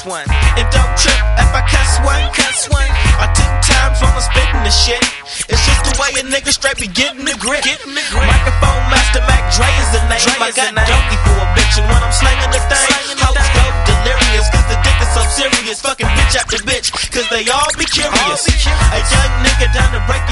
one. And don't trip if I cuss one. I 2 times while I'm spitting the shit. It's just the way a nigga straight be getting the grip. Microphone Master Mac Dre is the name. I got donkey for a bitch, and when I'm slanging the thing, hoes go delirious, cause the dick is so serious. Fucking bitch after bitch, cause they all be curious. A young nigga down to break